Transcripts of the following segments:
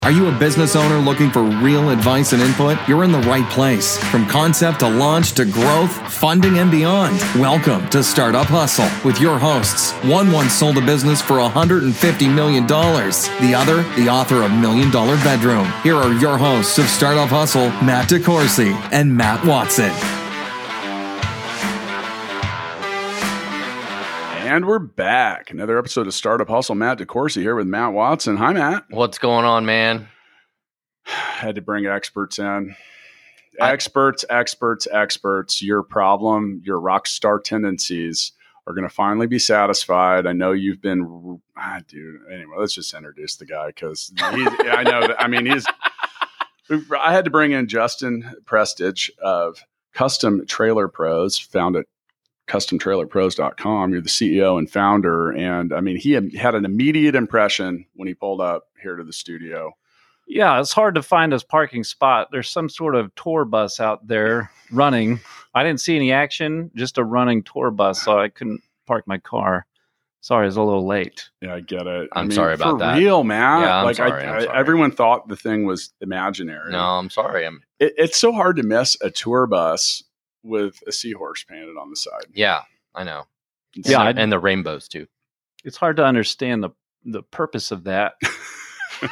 Are you a business owner looking for real advice and input? You're in the right place. From concept to launch to growth, funding, and beyond. Welcome to Startup Hustle with your hosts. One once sold a business for $150 million. The other, the author of $1 Million Bedroom. Here are your hosts of Startup Hustle, Matt DeCoursey and Matt Watson. And we're back. Another episode of Startup Hustle. Matt DeCoursey here with Matt Watson. Hi, Matt. What's going on, man? Had to bring experts in. Experts. Your problem, your rock star tendencies are going to finally be satisfied. I know you've been, dude. Anyway, let's just introduce the guy because I know that. I mean, I had to bring in Justin Prestige of Custom Trailer Pros, found at CustomTrailerPros.com. You're the CEO and founder. And I mean, he had an immediate impression when he pulled up here to the studio. Yeah, it's hard to find his parking spot. There's some sort of tour bus out there running. I didn't see any action, just a running tour bus, so I couldn't park my car. Sorry, I was a little late. Yeah, I get it. I'm sorry about that. For real, man. Yeah, I'm sorry. Everyone thought the thing was imaginary. No, I'm sorry. It's so hard to miss a tour bus with a seahorse painted on the side. Yeah, I know. And the rainbows too. It's hard to understand the purpose of that for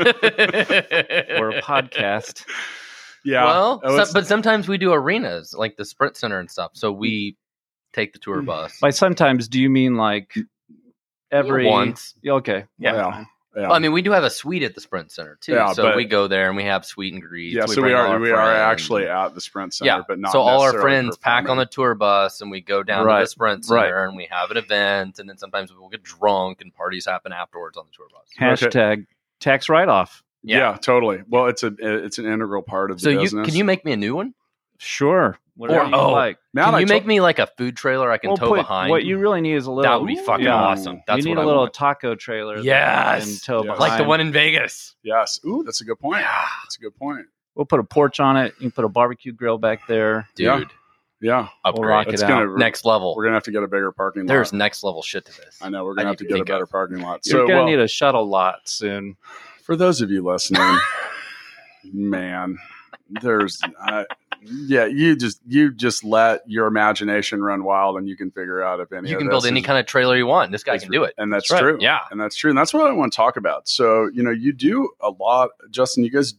a podcast. Yeah. Well, but sometimes we do arenas like the Sprint Center and stuff. So we take the tour bus. By sometimes, do you mean like every once? Okay. Yeah. Yeah. Well, I mean, we do have a suite at the Sprint Center too, so we go there and we have sweet and greet. Yeah, so we are actually at the Sprint Center, but not. So all our friends pack on the tour bus and we go down to the Sprint Center and we have an event, and then sometimes we'll get drunk and parties happen afterwards on the tour bus. Hashtag tax write-off. Yeah, totally. Well, it's an integral part of the business. Can you make me a new one? Sure. Whatever you like. Now can you make me like a food trailer I can tow behind? What you really need is a little. That would be fucking awesome. That's you need a little taco trailer. Yes. And tow behind. Like the one in Vegas. Yes. Ooh, that's a good point. Yeah. That's a good point. We'll put a porch on it. You can put a barbecue grill back there. Dude. Yeah. Upgrade. We'll rock it out. Next level. We're going to have to get a bigger parking lot. There's next level shit to this. I know. We're going to have to get a better parking lot. You're going to need a shuttle lot soon. For those of you listening, man, there's... you just let your imagination run wild, and you can figure out if any. You can build any kind of trailer you want. This guy can do it, and that's true. Yeah, and that's true, and that's what I want to talk about. So, you do a lot, Justin. You guys,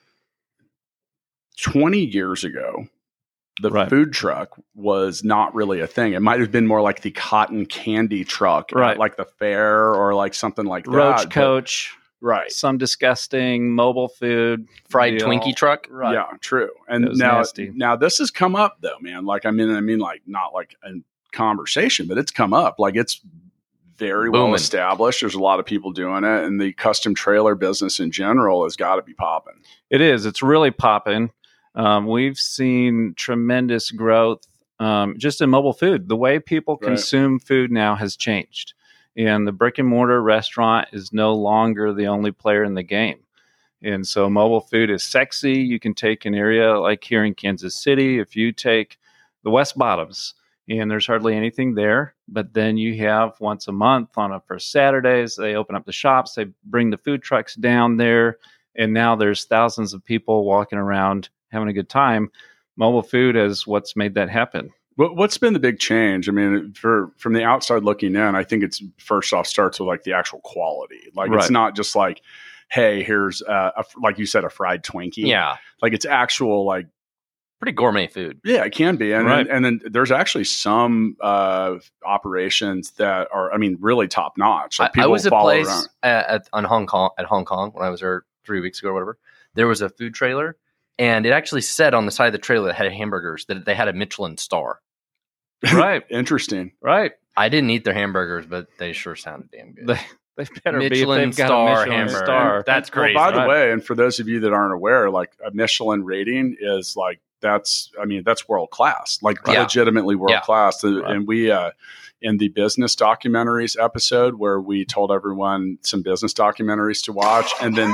20 years ago, the food truck was not really a thing. It might have been more like the cotton candy truck, like the fair or like something like that. Roach Coach. Right. Some disgusting mobile food. Fried Twinkie truck. Right. Yeah, true. And now this has come up though, man. Like, I mean, like not like a conversation, but it's come up. Like it's very well established. There's a lot of people doing it. And the custom trailer business in general has got to be popping. It is. It's really popping. We've seen tremendous growth just in mobile food. The way people consume food now has changed. And the brick and mortar restaurant is no longer the only player in the game. And so mobile food is sexy. You can take an area like here in Kansas City. If you take the West Bottoms, and there's hardly anything there, but then you have once a month for Saturdays, they open up the shops, they bring the food trucks down there, and now there's thousands of people walking around having a good time. Mobile food is what's made that happen. What's been the big change? I mean, from the outside looking in, I think it's first off starts with like the actual quality. Like it's not just like, hey, here's like you said, a fried Twinkie. Yeah, like it's actual like pretty gourmet food. Yeah, it can be, and then there's actually some operations that are, I mean, really top notch. Like I was at a place at Hong Kong when I was there 3 weeks ago or whatever. There was a food trailer, and it actually said on the side of the trailer that had hamburgers that they had a Michelin star. Right. Interesting. Right. I didn't eat their hamburgers, but they sure sounded damn good. They better Michelin be if they've got a Michelin hamburger. star. That's crazy. Well, by the way, and for those of you that aren't aware, like a Michelin rating is like, that's world class, like legitimately world class. And we, in the business documentaries episode where we told everyone some business documentaries to watch and then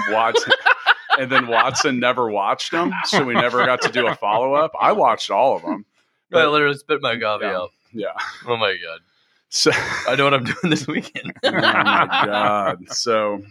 Watson never watched them. So we never got to do a follow-up. I watched all of them. I literally spit my coffee out. Yeah. Oh my God. So I know what I'm doing this weekend. Oh my God. So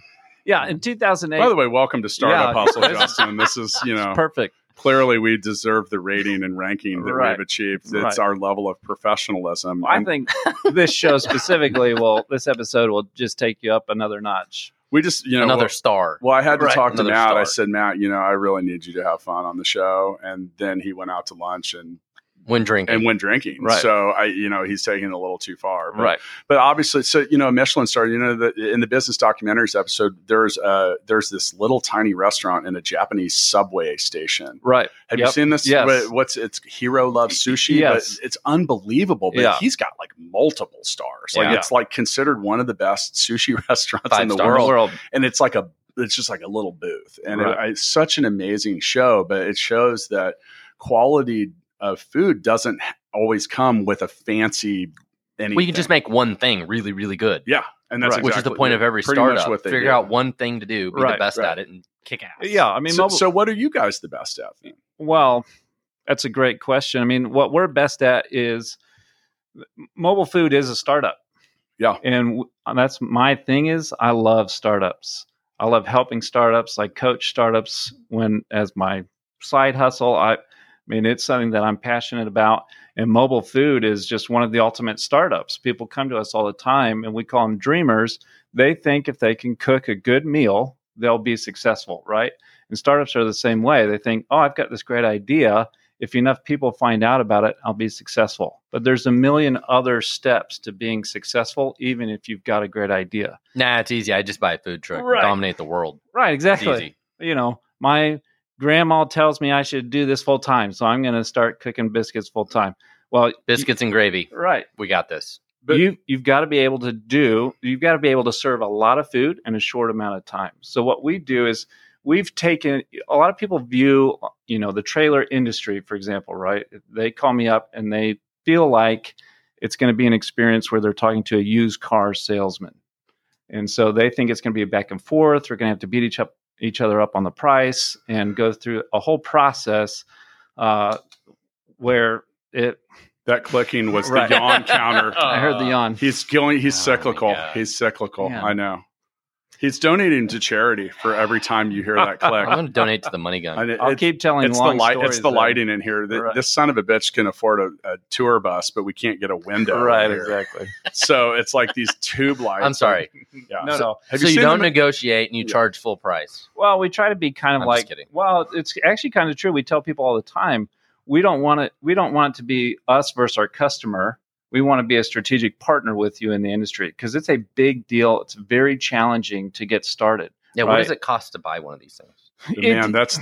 Yeah, in 2008. By the way, welcome to Startup Yeah. Hustle, Justin. This is, Perfect. clearly we deserve the rating and ranking that Right. we've achieved. It's Right. our level of professionalism. I think this show specifically this episode will just take you up another notch. we just, Another star. Well, I had to Right. talk to Another Matt. I star. said, Matt, I really need you to have fun on the show. And then he went out to lunch and When drinking. went drinking. Right. So he's taking it a little too far. But, Right. But obviously, so a Michelin star. In the business documentaries episode, there's this little tiny restaurant in a Japanese subway station. Right. Have you seen this? Yes. It's Hero Loves Sushi. Yes. But it's unbelievable. But Yeah. he's got like multiple stars. Like Yeah. it's like considered one of the best sushi restaurants in the 5-star. world. And it's like it's just like a little booth, and Right. it's such an amazing show. But it shows that quality of food doesn't always come with a fancy anything. We can just make one thing really, really good. Yeah, and that's Right. Which is the exactly point of every pretty much startup. what they Figure do. out one thing to do, be the Right, best right. at it, and kick ass. Yeah. I mean, So what are you guys the best at then? well, that's a great question. I mean, what we're best at is mobile food is a startup. Yeah. And that's my thing is I love startups. I love helping startups. I coach startups as my side hustle. I mean, it's something that I'm passionate about. And mobile food is just one of the ultimate startups. People come to us all the time and we call them dreamers. They think if they can cook a good meal, they'll be successful, right? And startups are the same way. They think, oh, I've got this great idea. If enough people find out about it, I'll be successful. But there's a million other steps to being successful, even if you've got a great idea. Nah, it's easy. I just buy a food truck Right. and dominate the world. Right, It's exactly. easy. My grandma tells me I should do this full time, so I'm going to start cooking biscuits full time. Well, Biscuits and gravy. right. We got this. But- You've got to be able to serve a lot of food in a short amount of time. So what we do is we've taken a lot of people view, the trailer industry, for example, right? They call me up and they feel like it's going to be an experience where they're talking to a used car salesman. And so they think it's going to be a back and forth. We're going to have to beat each other up on the price and go through a whole process where it. That clicking was Right. the yawn counter. I heard the yawn. He's going. He's Oh, my cyclical. God. He's cyclical. Yeah. I know. He's donating to charity for every time you hear that click. I'm going to donate to the money gun. I'll keep telling It's the long light. stories. It's the though. lighting in here. Right. This son of a bitch can afford a tour bus, but we can't get a window. Right, in here. exactly. So it's like these tube lights. I'm sorry. Yeah. No. Have So you seen don't them? negotiate and you Yeah. charge full price. Well, we try to be kind of I'm like. just kidding. Well, it's actually kind of true. We tell people all the time we don't want it. We don't want it to be us versus our customer. We want to be a strategic partner with you in the industry because it's a big deal. It's very challenging to get started. Yeah, Right. what does it cost to buy one of these things? Man, that's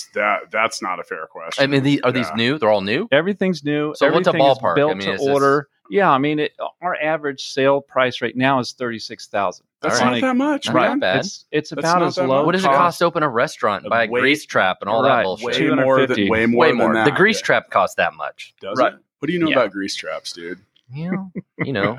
not a fair question. I mean, are these Yeah. new? They're all new? Everything's new. So what's a Everything is ballpark? built I mean, to is this- order. Yeah, I mean, our average sale price right now is $36,000. That's All not right. that much, Not man. bad. It's That's about not as that low. much. What does it cost to open a restaurant, buy a Way- grease trap, and all Right. that bullshit? Way 250. more Way more. than that. The grease Yeah. trap costs that much. Does Right. it? What do you know Yeah. about grease traps, dude? You know.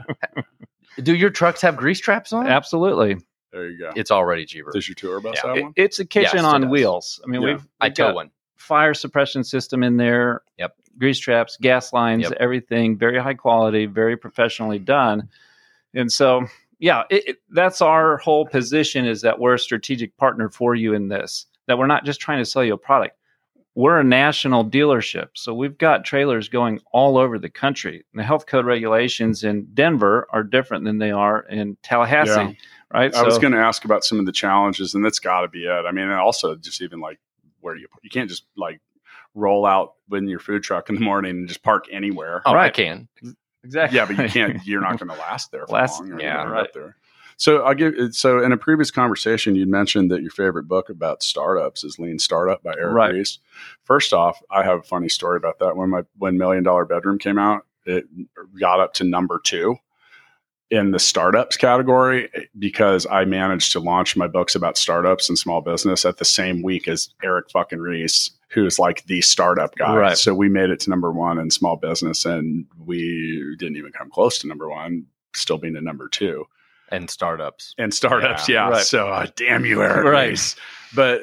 Do your trucks have grease traps on? Absolutely. There you go. It's already cheaper. Does your tour bus Yeah. have It- one? it's a kitchen Yes, it on does. wheels. I mean, Yeah. we've I tow got one. fire suppression system in there. Yep. Grease traps, gas lines, Yep. everything very high quality, very professionally done. And so, yeah, that's our whole position is that we're a strategic partner for you in this, that we're not just trying to sell you a product. We're a national dealership. So we've got trailers going all over the country. And the health code regulations in Denver are different than they are in Tallahassee, Yeah. right? I was going to ask about some of the challenges, and that's got to be it. I mean, and also just even like where you can't just like roll out in your food truck in the morning and just park anywhere. Oh, I Right. can. Exactly. Yeah, but you can't. You're not going to last there for long. You're yeah, gonna end right. up there. So in a previous conversation, you mentioned that your favorite book about startups is Lean Startup by Eric Right. Ries. First off, I have a funny story about that. When $1 Million Bedroom came out, it got up to number 2 in the startups category because I managed to launch my books about startups and small business at the same week as Eric fucking Ries, who's like the startup guy. Right. So we made it to number 1 in small business, and we didn't even come close to number 1, still being at number 2. And startups. And startups, yeah. Right. So, damn you, Eric Right. Ries. But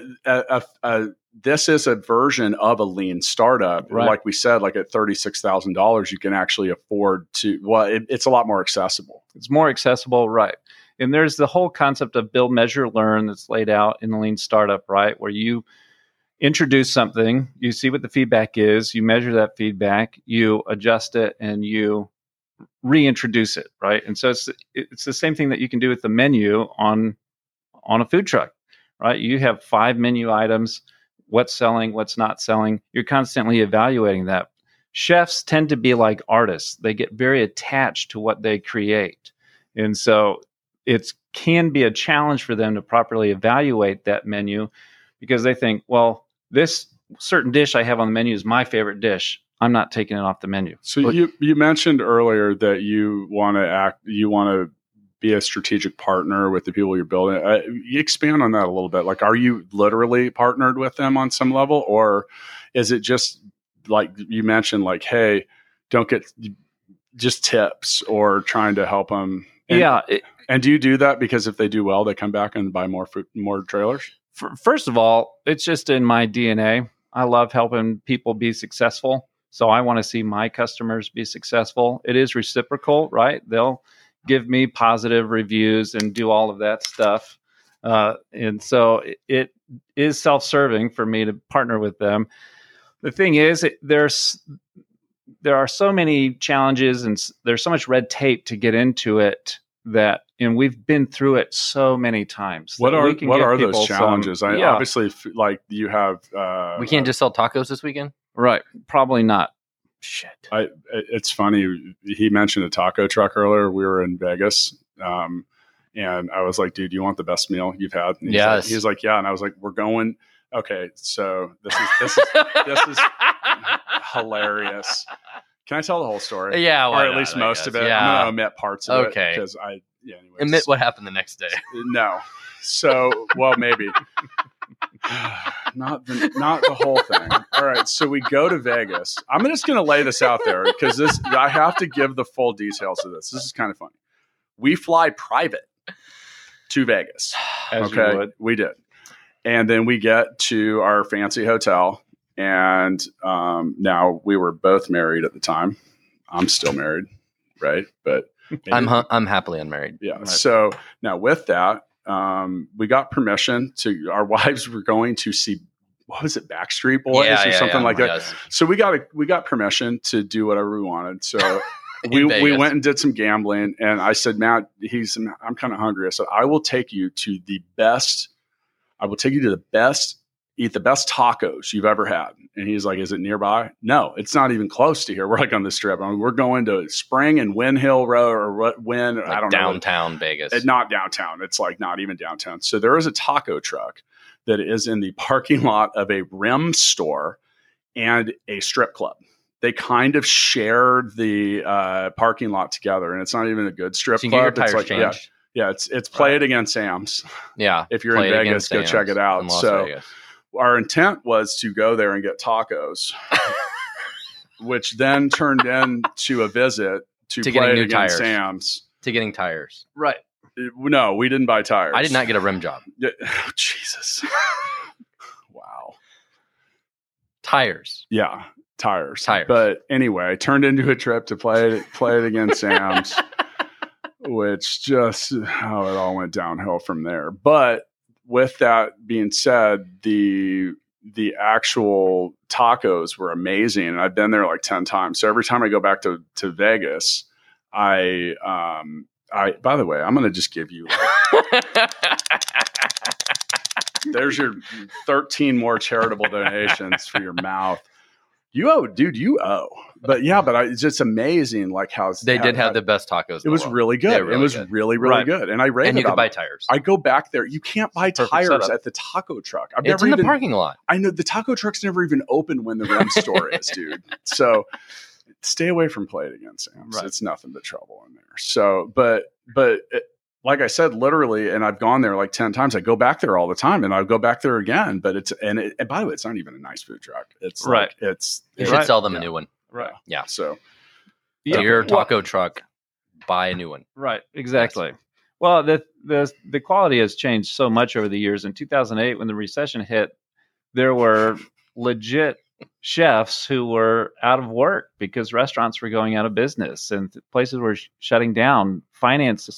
this is a version of a lean startup. Right. Like we said, like at $36,000, you can actually afford to. Well, it's a lot more accessible. It's more accessible, right? And there's the whole concept of build, measure, learn that's laid out in the Lean Startup, right? Where you introduce something, you see what the feedback is, you measure that feedback, you adjust it, and you reintroduce it, right? And so it's the same thing that you can do with the menu on a food truck, right? You have 5 menu items, what's selling, what's not selling. You're constantly evaluating that. Chefs tend to be like artists. They get very attached to what they create. And so it can be a challenge for them to properly evaluate that menu because they think, well, this certain dish I have on the menu is my favorite dish. I'm not taking it off the menu. So you mentioned earlier that you want to be a strategic partner with the people you're building. You expand on that a little bit. Like, are you literally partnered with them on some level, or is it just like you mentioned, like, hey, don't get just tips or trying to help them? And do you do that because if they do well, they come back and buy more trailers? First of all, it's just in my DNA. I love helping people be successful. So I want to see my customers be successful. It is reciprocal, right? They'll give me positive reviews and do all of that stuff. And so it is self-serving for me to partner with them. The thing is, there are so many challenges and there's so much red tape to get into it and we've been through it so many times. What are those challenges? Obviously, like you have. We can't just sell tacos this weekend, right? Probably not. Shit. It's funny. He mentioned a taco truck earlier. We were in Vegas, and I was like, "Dude, you want the best meal you've had?" And he's like, "Yeah." And I was like, "We're going." Okay, so this is hilarious. Can I tell the whole story? Yeah, or at least most of it. Yeah. I'm going to omit parts of it because admit what happened the next day. No. So, well, maybe not the whole thing. All right. So we go to Vegas. I'm just going to lay this out there because I have to give the full details of this. This is kind of funny. We fly private to Vegas. As you would. We did. And then we get to our fancy hotel. And now we were both married at the time. I'm still married, right? But I'm happily unmarried. Yeah. Right. So now with that, we got permission our wives were going to see, what was it, Backstreet Boys or something like that. Yes. So we got permission to do whatever we wanted. So we went and did some gambling. And I said, Matt, I'm kind of hungry. I said, I will take you to the best. Eat the best tacos you've ever had. And he's like, is it nearby? No, it's not even close to here. We're like on the strip. I mean, we're going to Spring and Wynn Hill Road I don't know. Downtown Vegas. It's not downtown. It's like not even downtown. So there is a taco truck that is in the parking lot of a rim store and a strip club. They kind of shared the parking lot together, and it's not even a good strip club. You get your tires changed. Yeah, it's Play It Again Sam's. Yeah. If you're in Vegas, go check it out. So Vegas. Our intent was to go there and get tacos, which then turned into a visit to Play It Again Sam's. To getting tires. Right. No, we didn't buy tires. I did not get a rim job. Oh, Jesus. Wow. Tires. Yeah, tires. Tires. But anyway, it turned into a trip to Play It Again Sam's. Which just how it all went downhill from there. But with that being said, the actual tacos were amazing, and I've been there like 10 times. So every time I go back to Vegas, I by the way, I'm going to just give you there's your 13 more charitable donations for your mouth. You owe, dude. You owe. But yeah, it's just amazing, like how they did have the best tacos. It was really good. It was really good. And I rave about it. And you could buy tires. I go back there. You can't buy tires at the taco truck. It's in the parking lot. I know the taco truck's never even open when the rim store is, dude. So stay away from Play It Again Sam's. Right. It's nothing but trouble in there. So, but like I said, literally, and I've gone there like 10 times. I go back there all the time, and I'll go back there again. But and by the way, it's not even a nice food truck. It's right. You should sell them a new one. Right. Yeah. So your taco truck, buy a new one. Right. Exactly. Yes. Well, the quality has changed so much over the years. In 2008, when the recession hit, there were legit chefs who were out of work because restaurants were going out of business and places were shutting down. Finances,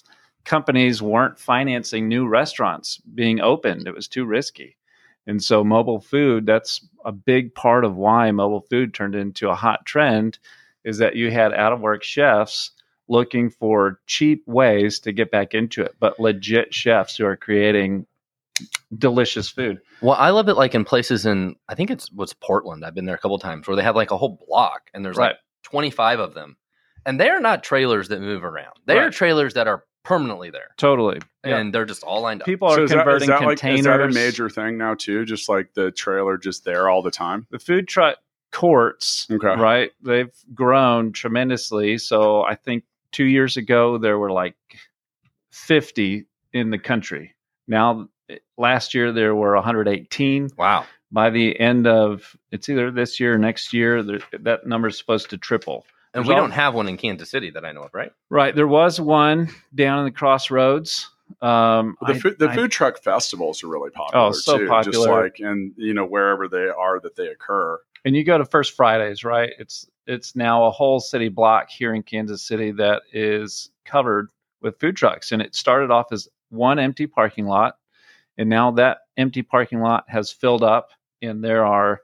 companies weren't financing new restaurants being opened. It was too risky. And so mobile food, that's a big part of why mobile food turned into a hot trend, is that you had out-of-work chefs looking for cheap ways to get back into it, but legit chefs who are creating delicious food. Well, I love it like in places I think what's Portland. I've been there a couple of times where they have like a whole block and there's like 25 of them. And they are not trailers that move around. They are trailers that are permanently there. Totally. And they're just all lined up. People are converting containers. Is that a major thing now too? Just like the trailer just there all the time? The food truck courts, right? They've grown tremendously. So I think 2 years ago, there were like 50 in the country. Now, last year, there were 118. Wow. By the end of, it's either this year or next year, that number is supposed to triple. And we don't have one in Kansas City that I know of, right? Right. There was one down in the Crossroads. The food truck festivals are really popular. Oh, so too, popular. Just like, and wherever they are that they occur. And you go to First Fridays, right? It's now a whole city block here in Kansas City that is covered with food trucks. And it started off as one empty parking lot. And now that empty parking lot has filled up, and there are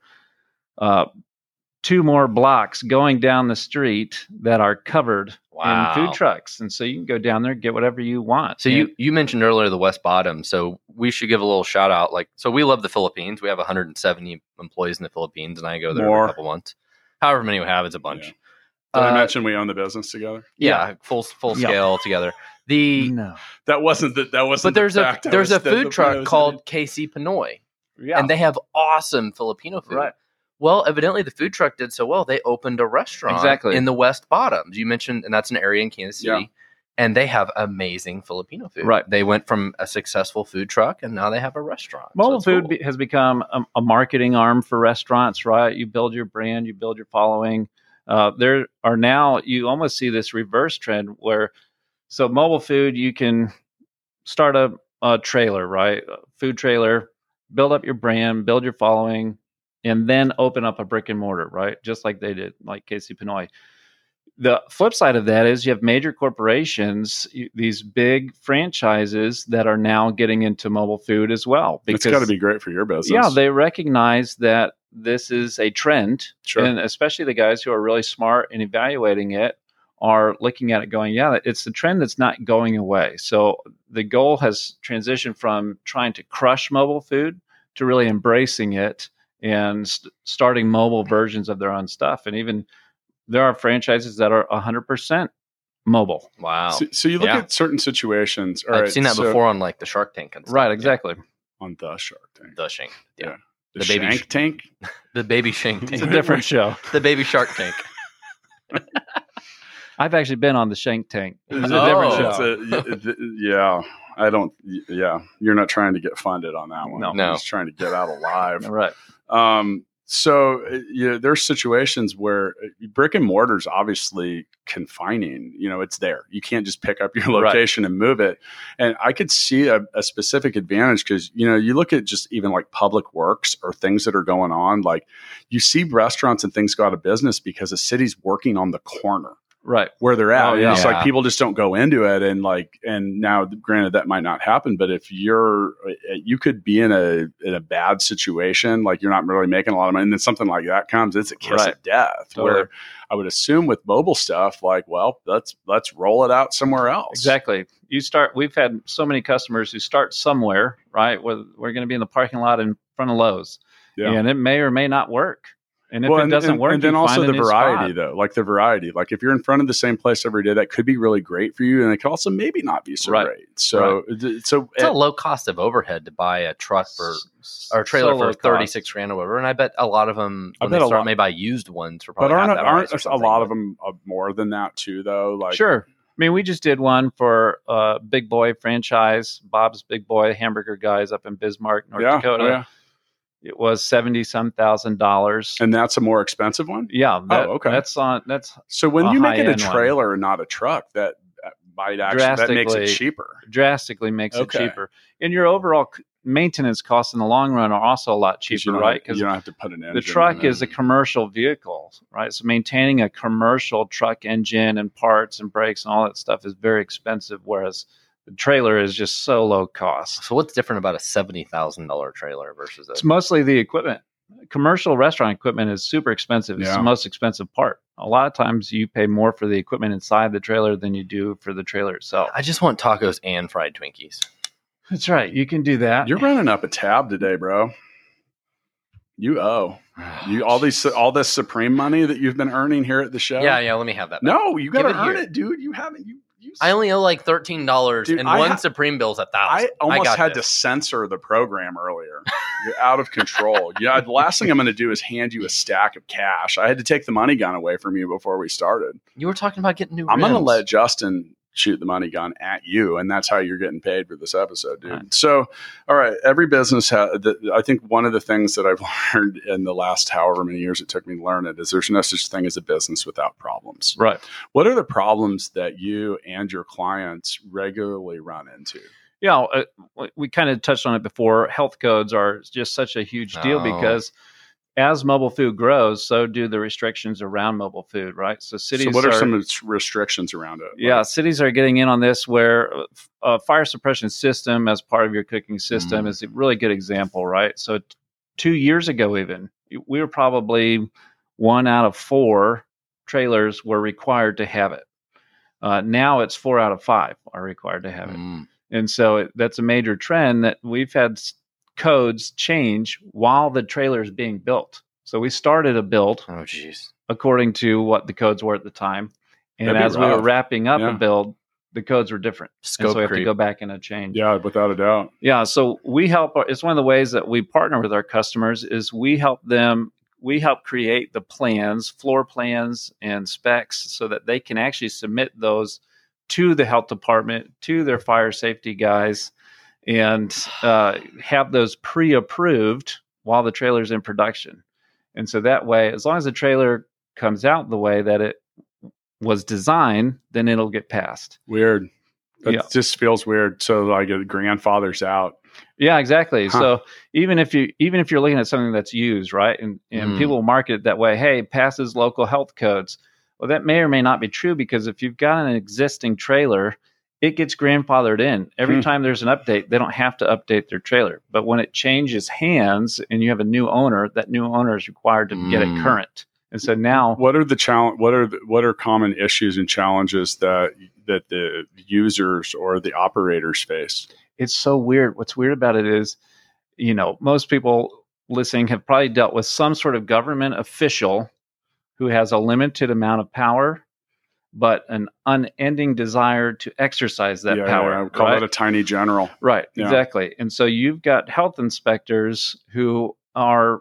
2 more blocks going down the street that are covered in food trucks. And so you can go down there and get whatever you want. So you mentioned earlier the West Bottom. So we should give a little shout out. So we love the Philippines. We have 170 employees in the Philippines, and I go there every couple months. However many we have, it's a bunch. Yeah. Did I mention we own the business together? Yeah, full scale together. That wasn't. But there's a food truck called KC Pinoy, and they have awesome Filipino food. Right. Well, evidently the food truck did so well, they opened a restaurant in the West Bottoms. You mentioned, and that's an area in Kansas City, and they have amazing Filipino food. Right. They went from a successful food truck, and now they have a restaurant. Mobile food has become a marketing arm for restaurants, right? You build your brand, you build your following. There are now, you almost see this reverse trend where, so mobile food, you can start a trailer, right? A food trailer, build up your brand, build your following, and then open up a brick and mortar, right? Just like they did, like KC Pinoy. The flip side of that is you have major corporations, these big franchises that are now getting into mobile food as well. It's got to be great for your business. Yeah, they recognize that this is a trend. Sure. And especially the guys who are really smart in evaluating it are looking at it going, yeah, it's a trend that's not going away. So the goal has transitioned from trying to crush mobile food to really embracing it and starting mobile versions of their own stuff. And even there are franchises that are 100% mobile. Wow. So you look at certain situations. I've seen that before on like the Shark Tank. And stuff. Right, exactly. On the Shark Tank. The Shank. Yeah. The baby Shank Tank? The baby Shank Tank. It's a different show. The baby Shark Tank. I've actually been on the Shank Tank. It's a different show. Yeah. I don't. Yeah. You're not trying to get funded on that one. No. You're just trying to get out alive. Right. So there's situations where brick and mortar is obviously confining. It's there. You can't just pick up your location and move it. And I could see a specific advantage because, you look at just even like public works or things that are going on, like you see restaurants and things go out of business because the city's working on the corner. Right. Where they're at. Oh, yeah. It's like people just don't go into it. And now granted that might not happen, but if you could be in a bad situation, like you're not really making a lot of money, and then something like that comes, it's a kiss of death. Totally. Where I would assume with mobile stuff, like, well, let's roll it out somewhere else. Exactly. We've had so many customers who start somewhere, right? We're going to be in the parking lot in front of Lowe's. Yeah. And it may or may not work. And if it doesn't work, and then also the variety, though, like the variety, like if you're in front of the same place every day, that could be really great for you, and it could also maybe not be so great. So, it's a low cost of overhead to buy a truck or a trailer for $36,000 or whatever. And I bet a lot of them when they start may buy used ones for probably. But aren't a lot of them more than that too, though? Like sure. I mean, we just did one for Big Boy franchise, Bob's Big Boy hamburger guys up in Bismarck, North Dakota. Oh, yeah. It was $70,000. And that's a more expensive one? Yeah. Okay. That's so when you make it a trailer and not a truck, that might actually that makes it cheaper. Drastically makes it cheaper. And your overall maintenance costs in the long run are also a lot cheaper, right? Because you don't have to put an engine. The truck is a commercial vehicle, right? So maintaining a commercial truck engine and parts and brakes and all that stuff is very expensive, whereas The trailer is just so low cost. So what's different about a $70,000 trailer versus It's mostly the equipment. Commercial restaurant equipment is super expensive. It's the most expensive part. A lot of times you pay more for the equipment inside the trailer than you do for the trailer itself. I just want tacos and fried Twinkies. That's right. You can do that. You're running up a tab today, bro. You owe all this Supreme money that you've been earning here at the show. Yeah. Let me have that. No, you got to earn it, dude. You haven't. I only owe like $13, dude, and one Supreme bill's $1,000. I almost had to censor the program earlier. You're out of control. The last thing I'm going to do is hand you a stack of cash. I had to take the money gun away from you before we started. You were talking about getting new rims. I'm going to let Justin shoot the money gun at you, and that's how you're getting paid for this episode, dude. Right. So, all right, every business I think one of the things that I've learned in the last however many years it took me to learn it is there's no such thing as a business without problems. Right. What are the problems that you and your clients regularly run into? Yeah, we kind of touched on it before. Health codes are just such a huge deal because as mobile food grows, so do the restrictions around mobile food, right? So cities. So what are some restrictions around it? Yeah, cities are getting in on this where a fire suppression system as part of your cooking system is a really good example, right? So 2 years ago even, we were probably 1 out of 4 trailers were required to have it. Now it's 4 out of 5 are required to have it. And so that's a major trend that we've had codes change while the trailer is being built. So we started a build according to what the codes were at the time. And as we were wrapping up a build, the codes were different. Scope and so we have creep. to go back and change. Yeah, without a doubt. Yeah. So we help. It's one of the ways that we partner with our customers is we help create the plans, floor plans and specs so that they can actually submit those to the health department, to their fire safety guys, and have those pre-approved while the trailer's in production. And so that way, as long as the trailer comes out the way that it was designed, then it'll get passed. Weird. That just feels weird. So like a grandfather's out. Yeah, exactly. Huh. So even if you're looking at something that's used, right, and people will market it that way, hey, passes local health codes. Well, that may or may not be true because if you've got an existing trailer, it gets grandfathered in. Every time there's an update, they don't have to update their trailer. But when it changes hands and you have a new owner, that new owner is required to get it current. And so now, what are common issues and challenges that the users or the operators face? It's so weird. What's weird about it is, most people listening have probably dealt with some sort of government official who has a limited amount of power, but an unending desire to exercise that power. I would call it a tiny general. Right, exactly. And so you've got health inspectors who are,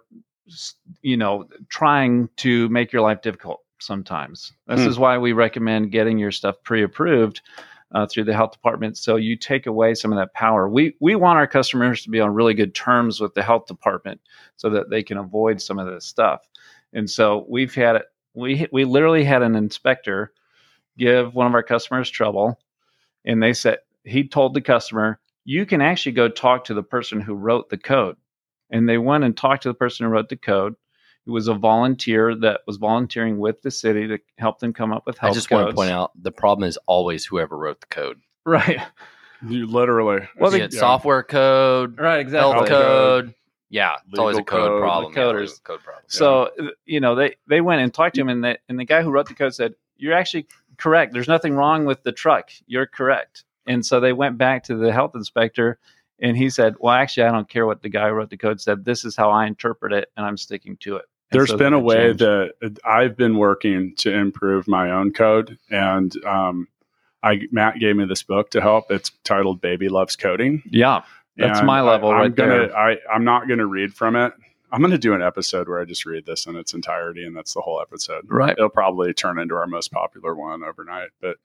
trying to make your life difficult sometimes. This is why we recommend getting your stuff pre-approved through the health department. So you take away some of that power. We want our customers to be on really good terms with the health department so that they can avoid some of this stuff. And so we literally had an inspector give one of our customers trouble, and he told the customer, you can actually go talk to the person who wrote the code. And they went and talked to the person who wrote the code. It was a volunteer that was volunteering with the city to help them come up with health codes. I just want to point out, the problem is always whoever wrote the code. Right. You literally. Well, software code, right, exactly. Health code. Yeah, it's always a code problem. Coders. Code problem. So, they went and talked to him, and the guy who wrote the code said, you're actually correct. There's nothing wrong with the truck. You're correct. And so they went back to the health inspector, and he said, well, actually, I don't care what the guy who wrote the code said. This is how I interpret it, and I'm sticking to it. There's been a way that I've been working to improve my own code, and Matt gave me this book to help. It's titled Baby Loves Coding. Yeah, that's my level there. I'm not going to read from it. I'm going to do an episode where I just read this in its entirety, and that's the whole episode. Right. It'll probably turn into our most popular one overnight. But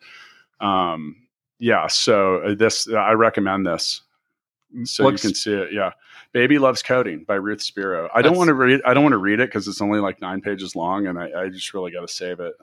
so I recommend this. So you can see it. Yeah. Baby Loves Coding by Ruth Spiro. I don't want to read it because it's only like 9 pages long, and I just really got to save it.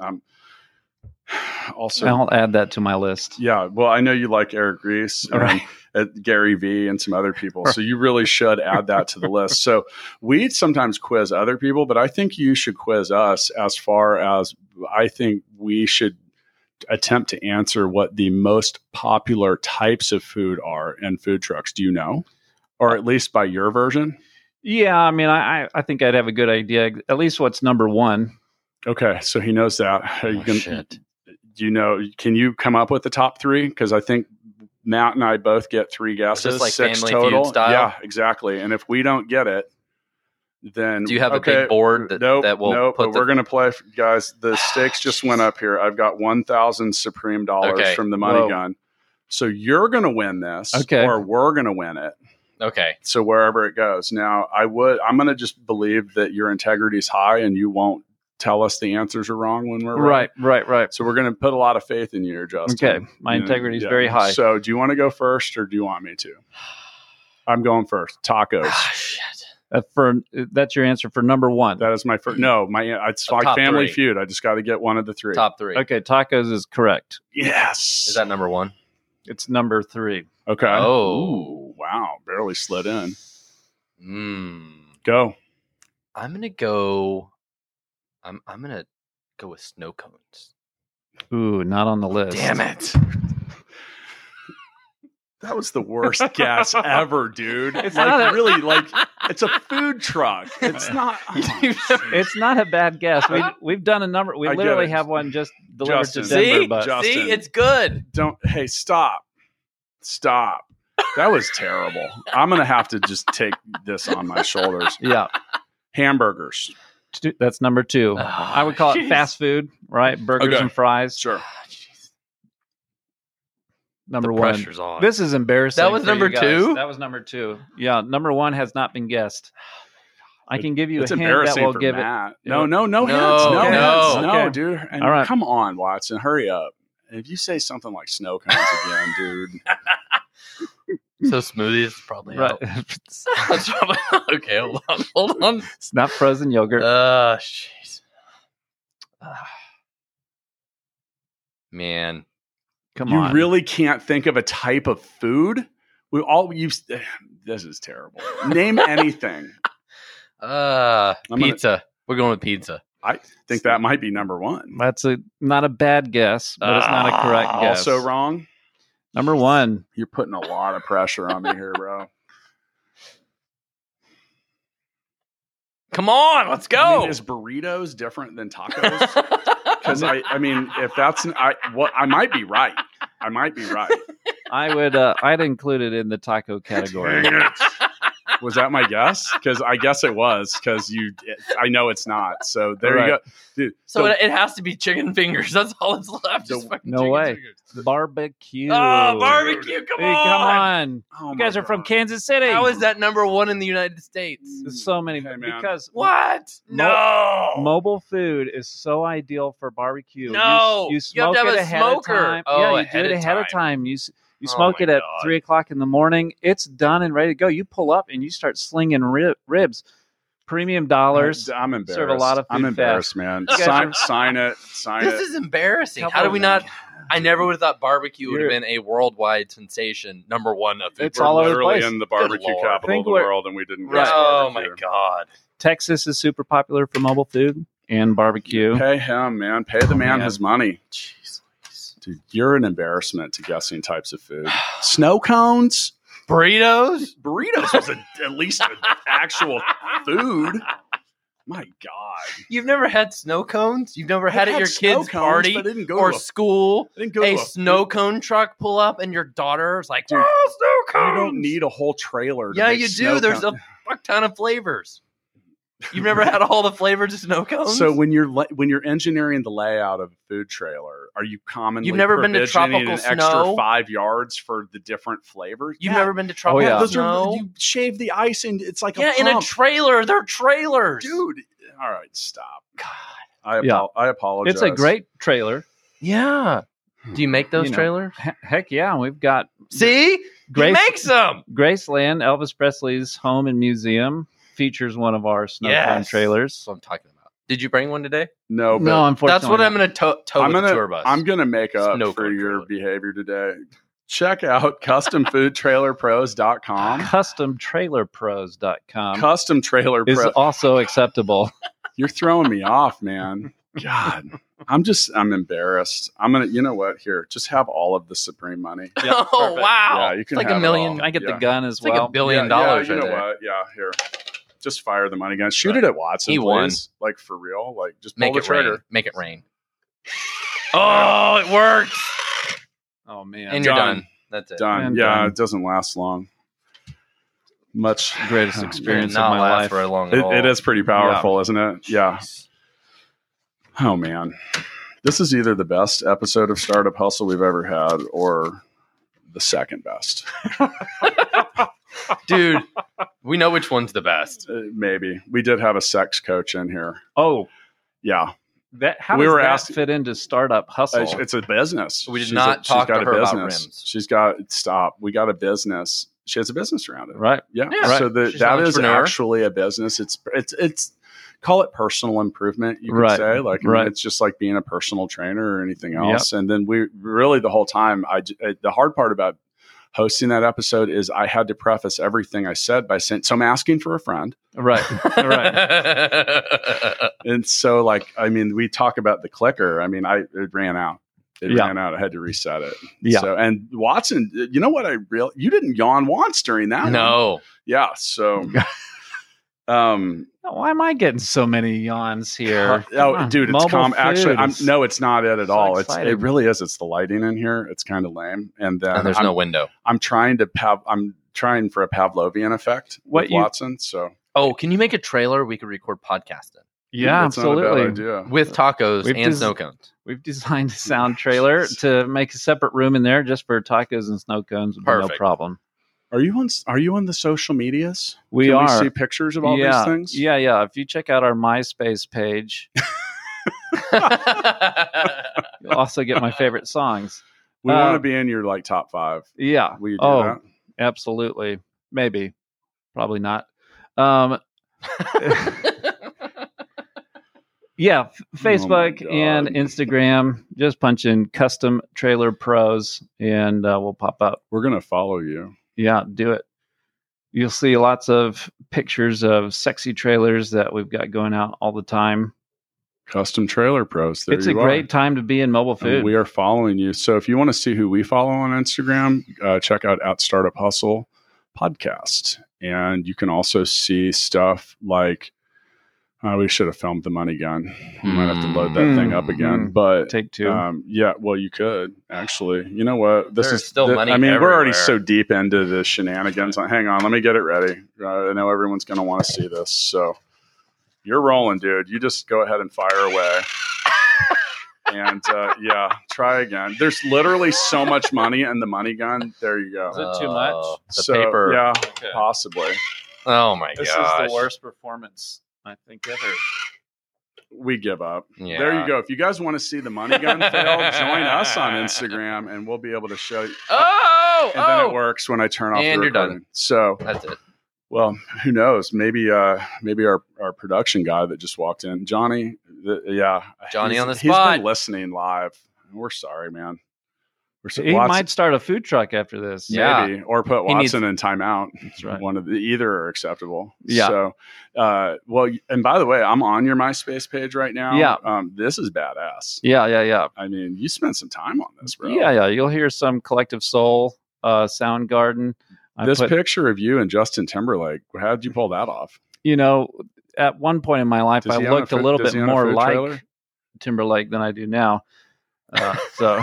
Also, I'll add that to my list. Yeah. Well, I know you like Eric Ries and Gary Vee and some other people. So you really should add that to the list. So we sometimes quiz other people, but I think you should quiz us as far as I think we should attempt to answer what the most popular types of food are in food trucks. Do you know? Or at least by your version? Yeah, I mean, I think I'd have a good idea. At least what's number one. Okay, so he knows that. Shit. Can you come up with the top three? Because I think Matt and I both get 3 guesses. Is this like 6 Family total. Feud style? Yeah, exactly. And if we don't get it, then Do you have a big board that will put we're going to play, guys. The stakes just went up here. I've got $1,000 Supreme dollars Okay. from the money Whoa. gun. So you're going to win this, Okay. or we're going to win it. Okay. So wherever it goes. Now, I'm going to just believe that your integrity is high and you won't tell us the answers are wrong when we're Right. So we're going to put a lot of faith in you, Justin. Okay. My integrity is very high. So do you want to go first or do you want me to? I'm going first. Tacos. Ah, shit. That's your answer for number one. That is my first. No, it's like Top Family 3. Feud. I just got to get one of the 3. Top 3. Okay, tacos is correct. Yes. Is that number 1? It's number 3. Okay? Oh. Ooh, wow. Barely slid in. I'm Go. gonna go. I'm gonna go with snow cones. Ooh, not on the list. Damn it! That was the worst guess ever, dude. It's not a- really like it's a food truck. It's not. It's not a bad guess. We've done a number. We I get literally it. have one just delivered Justin. to Denver. See? But Justin. See, it's good. Don't. Hey, stop. That was terrible. I'm gonna have to just take this on my shoulders. yeah, Hamburgers. that's number 2. Oh, I would call it jeez. fast food, right? Burgers Okay. and fries. Sure. Jeez. Number The 1. pressure's on. This is embarrassing. That was for number you guys. 2? That was number 2. Yeah, number 1 has not been guessed. I can give you It's a hint that embarrassing will for give Matt. it. No hints. No, No no. hints. No, Okay. dude. And All right. come on, Watson. Hurry up. If you say something like snow cones again, dude. So smoothies is probably Right. out. That's probably okay. Hold on. It's not frozen yogurt. Jeez. Man, Come You on. really can't think of a type of food? We all use. This is terrible. Name anything. pizza. We're going with pizza. I think that might be number 1. That's not a bad guess, but it's not a correct guess. Also wrong. Number 1. You're putting a lot of pressure on me here, bro. Come on, let's I go. mean, is burritos different than tacos? Because I mean, if that's I might be right. I might be right. I'd include it in the taco category. Dang it. Was that my guess? Because I guess it was. Because I know it's not. So there you go, dude. So it has to be chicken fingers. That's all that's left. The- Just fucking No chicken way. fingers. Barbecue. Oh, barbecue! Come Hey, on! come on. Oh You guys my are from God. Kansas City. How is that number 1 in the United States? There's so many. Hey, man. Because What? No. mobile food is so ideal for barbecue. No. You You have smoke to have it a ahead smoker. of time. Oh, yeah, you ahead do it of ahead of time. time. You Oh smoke my it at God. 3:00 in the morning. It's done and ready to go. You pull up and you start slinging ribs. Premium dollars. I'm embarrassed. Serve a lot of food I'm embarrassed, man. You guys Sign it. Sign This it. is embarrassing. Come How do on, we man. not? I never would have thought barbecue would have You're- been a worldwide sensation. Number 1 of food. It's We're all over the literally place. in the barbecue Lord. capital Think of the we're- world, and we didn't. Right. guess Oh my barbecue. God. Texas is super popular for mobile food and barbecue. Pay him, man. Pay the man man. his money. Jeez. Dude, you're an embarrassment to guessing types of food. Snow cones? Burritos? Burritos was at least an actual food. My God. You've never had snow cones? You've never had I've at your snow kid's cones, party but I didn't go or to a- school? I didn't go A to a snow food- cone truck pull up and your daughter's like, Dude, oh, snow cones. You don't need a whole trailer. To Yeah, make you snow do. There's cone- a fuck ton of flavors. You've never had all the flavors of snow cones? So when you're engineering the layout of a food trailer, are you commonly You've never been to provisioning tropical an extra snow? 5 yards for the different flavors? You've Yeah. never been to tropical yeah. Those snow? are you shave the ice and it's like Yeah, a in a pump. trailer. They're trailers. Dude. All right, stop. God. I apologize. It's a great trailer. Yeah. Do you make those You know. trailers? Heck yeah, we've got See? Grace- He makes them. Graceland, Elvis Presley's home and museum, features one of our snow cone Yes. trailers. That's what I'm talking about. Did you bring one today? No, but No, unfortunately, That's what I'm going to tow I'm with the tour gonna bus. I'm gonna make up Snow for cone your trailer. behavior today. Check out customfoodtrailerpros.com. CustomTrailerPros.com Custom Trailer is Pro. also acceptable. You're throwing me off, man. God. I'm embarrassed. I'm going to, you know what? Here, just have all of the Supreme money. Yeah, oh, wow. Yeah, you can it's like have $1 million. Can I get the gun as well? Like $1 billion. Yeah, you right know there. what? Yeah, here. Just fire the money gun. Shoot it at Watson, He please. won. Like, for real. Like, just pull Make the it trigger. rain. Make it rain. Oh, it works. Oh, man. And you're Done. done. That's it. Done. And yeah, done. it doesn't last long. Much. Greatest It experience did of not my last life. very long at all. It is pretty powerful, isn't it? Yeah. Oh, man. This is either the best episode of Startup Hustle we've ever had or the second best. Dude, we know which one's the best. Maybe. We did have a sex coach in here. Oh, Yeah. how We does were that asked- fit into Startup Hustle? It's a business. We did She's not talk she's got to a her about business. rims. She's got, stop. We got a business. She has a business around it. right. Yeah. Yeah. So She's an that is entrepreneur. actually a business. It's call it personal improvement. You could Right. say like, I mean, Right. it's just like being a personal trainer or anything else. And then we really, the whole time, the hard part about hosting that episode is I had to preface everything I said by saying, so I'm asking for a friend. Right. Right. And so like, I mean, we talk about the clicker. I mean, it ran out. It Yeah. ran out. I had to reset it. Yeah. So, and Watson, you know what you didn't yawn once during that one. No. Yeah. So, Why am I getting so many yawns here? oh, Come on. dude, it's Mobile calm. Actually, food is no, it's not it at so all. exciting. It really is. It's the lighting in here. It's kind of lame. And then And there's no window. I'm trying for a Pavlovian effect with Watson. So Oh, can you make a trailer we could record podcasting Yeah, that's not a bad absolutely. idea. with tacos We've and just- snow cones? We've designed a sound trailer to make a separate room in there just for tacos and snow cones. Would be no Perfect. problem. Are you on the social medias? We Can are. we see pictures of all these things? Yeah. If you check out our MySpace page, you'll also get my favorite songs. We want to be in your like top 5. Yeah. Will you do Oh, that? absolutely. Maybe. Probably not. Yeah, Facebook God. and Instagram. Just punch in Custom Trailer Pros and we'll pop up. We're gonna follow you. Yeah, do it. You'll see lots of pictures of sexy trailers that we've got going out all the time. Custom Trailer Pros. There It's a you great are. time to be in mobile And food. we are following you. So if you want to see who we follow on Instagram, check out @Startup Hustle podcast, and you can also see stuff like. We should have filmed the money gun. You might have to load that thing up again. But Take 2. yeah, well, you could actually. You know what? This There's is still money I mean, we're already everywhere. so deep into the shenanigans. Hang on, let me get it ready. I know everyone's going to want to see this. So you're rolling, dude. You just go ahead and fire away. And yeah, try again. There's literally so much money in the money gun. There you go. Is it too much? The So, paper. yeah, Okay. possibly. Oh my This gosh. is the worst performance I think ever. We give up. Yeah. There you go. If you guys want to see the money gun fail, join us on Instagram, and we'll be able to show you. Oh, And then it works when I turn off And the you're done. recording. So, That's it. well, who knows? Maybe our production guy that just walked in, Johnny. Johnny he's- on the He's spot. been listening live. We're sorry, man. We're so, He might start a food truck after this. Yeah. maybe or put He needs- Watson in timeout. That's right. One of either are acceptable. Yeah. So, well, and by the way, I'm on your MySpace page right now. Yeah. This is badass. Yeah. I mean, you spent some time on this, bro. Yeah. You'll hear some Collective Soul, Soundgarden. This picture of you and Justin Timberlake, how did you pull that off? At one point in my life, Does I he own looked a little does bit he own a more food like trailer? Timberlake than I do now. So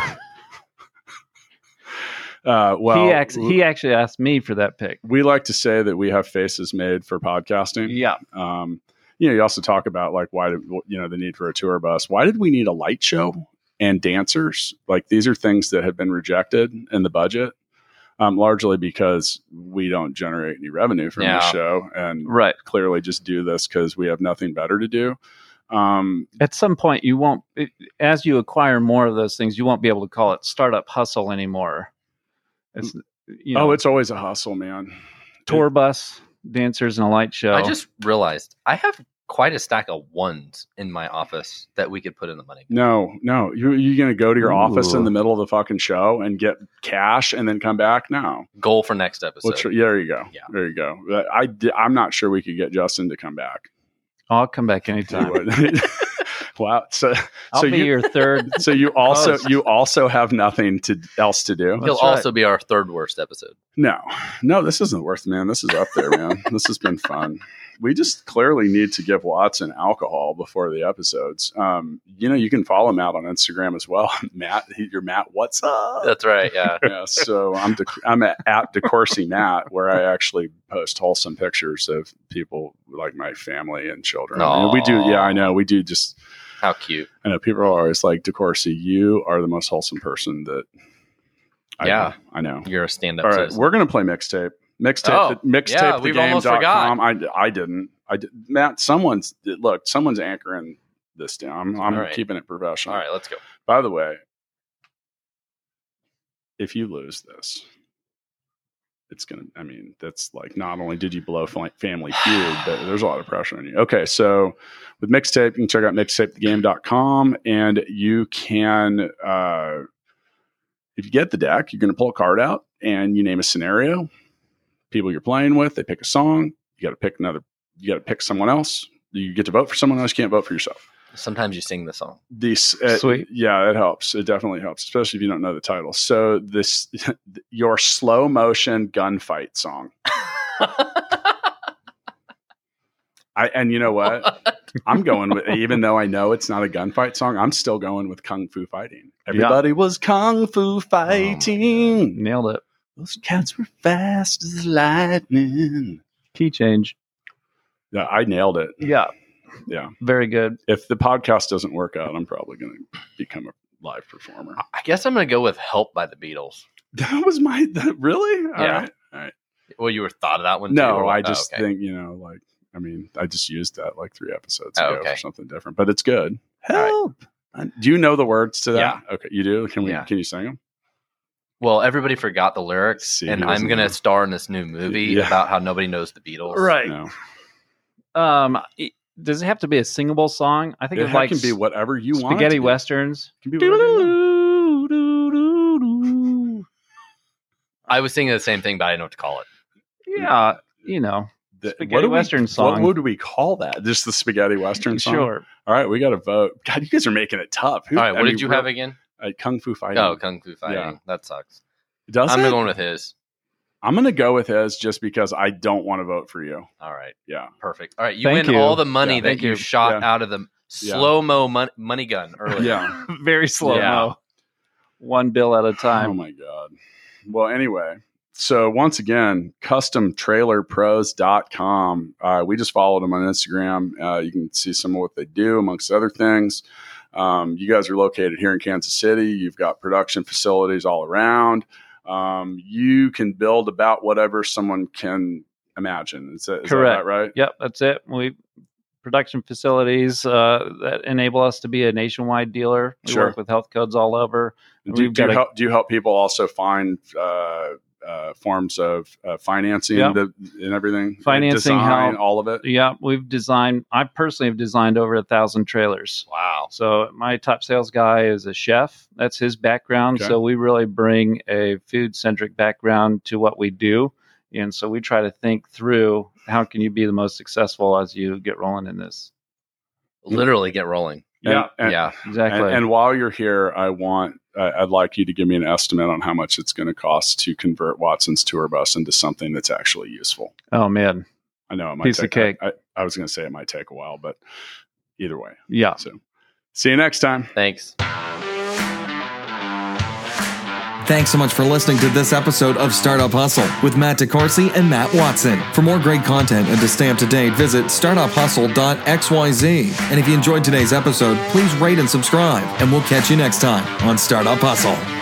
Well, he actually asked me for that pic. we like to say that we have faces made for podcasting. Yeah. You also talk about like why the need for a tour bus. Why did we need a light show and dancers? Like these are things that have been rejected in the budget, largely because we don't generate any revenue from the show, and Right. clearly just do this because we have nothing better to do. At some point, you won't, as you acquire more of those things, you won't be able to call it Startup Hustle anymore. It's, it's always a hustle, man. tour bus, dancers, and a light show. I just realized I have quite a stack of ones in my office that we could put in the money. No, you're going to go to your office in Ooh. the middle of the fucking show and get cash and then come back? No. Goal for next episode. There you go. Yeah. There you go. I'm not sure we could get Justin to come back. I'll come back anytime. Wow. So I'll be your third. So you also have nothing else to do. He'll also be our third worst episode. No, this isn't the worst, man. This is up there, man. This has been fun. We just clearly need to give Watson alcohol before the episodes. You can follow Matt on Instagram as well. Matt, you're Matt. What's up? That's right. Yeah. Yeah. So I'm at DeCourcy Matt, where I actually post wholesome pictures of people like my family and children. And we do. Yeah, I know. We do. Just how cute. I know people are always like, DeCourcy, you are the most wholesome person that. I know. You're a stand-up. All right, we're gonna play mixtape. Mixtape. We've almost forgot. I didn't. Matt, someone's anchoring this down. I'm keeping it professional. All right, let's go. By the way, if you lose this, it's gonna. I mean, that's like not only did you blow Family Feud, but there's a lot of pressure on you. Okay, so with Mixtape, you can check out mixtapethegame.com, and you can. If you get the deck, you're going to pull a card out and you name a scenario. People you're playing with, they pick a song. You got to pick someone else. You get to vote for someone else. You can't vote for yourself. Sometimes you sing the song. Sweet. Yeah, it helps. It definitely helps, especially if you don't know the title. So your slow motion gunfight song. And you know what? I'm going with, even though I know it's not a gunfight song, I'm still going with Kung Fu Fighting. Everybody was Kung Fu fighting. Nailed it. Those cats were fast as lightning. Key change. Yeah, I nailed it. Yeah. Yeah. Very good. If the podcast doesn't work out, I'm probably going to become a live performer. I guess I'm going to go with Help by the Beatles. That was really? Yeah. All right. Well, you were thought of that one too? No, I just think, I just used that like 3 episodes ago for something different, but it's good. Help. Right. Do you know the words to that? Yeah. Okay. You do? Can you sing them? Well, everybody forgot the lyrics, and I'm going to star in this new movie about how nobody knows the Beatles. Right. No. Does it have to be a singable song? I think it can be whatever you want. Spaghetti westerns. It can be whatever you want. I was thinking the same thing, but I didn't know what to call it. Yeah, spaghetti western song. What would we call that? Just the spaghetti western song? Sure. All right, we got to vote. God, you guys are making it tough. All right, what did you have again? Kung Fu Fighting. Oh, Kung Fu Fighting. Yeah. That sucks. I'm going with his. I'm going to go with his just because I don't want to vote for you. All right. Yeah. Perfect. All right. You win all the money that you shot out of the slow-mo money gun earlier. Yeah. Very slow-mo. Yeah. One bill at a time. Oh, my God. Well, anyway. So once again, customtrailerpros.com. We just followed them on Instagram. You can see some of what they do, amongst other things. You guys are located here in Kansas City. You've got production facilities all around. You can build about whatever someone can imagine. Is that right? Yep, that's it. We production facilities that enable us to be a nationwide dealer. We work with health codes all over. Do you help people also find forms of financing and everything? Financing, all of it? Yeah, I personally have designed over 1,000 trailers. Wow. So my top sales guy is a chef. That's his background. Okay. So we really bring a food-centric background to what we do. And so we try to think through how can you be the most successful as you get rolling in this. Literally get rolling. Yeah, exactly. And while you're here, I'd like you to give me an estimate on how much it's going to cost to convert Watson's tour bus into something that's actually useful. Oh man, I know it might piece of cake. I was going to say it might take a while, but either way, yeah. So, see you next time. Thanks. Thanks so much for listening to this episode of Startup Hustle with Matt DeCourcy and Matt Watson. For more great content and to stay up to date, visit startuphustle.xyz. And if you enjoyed today's episode, please rate and subscribe, and we'll catch you next time on Startup Hustle.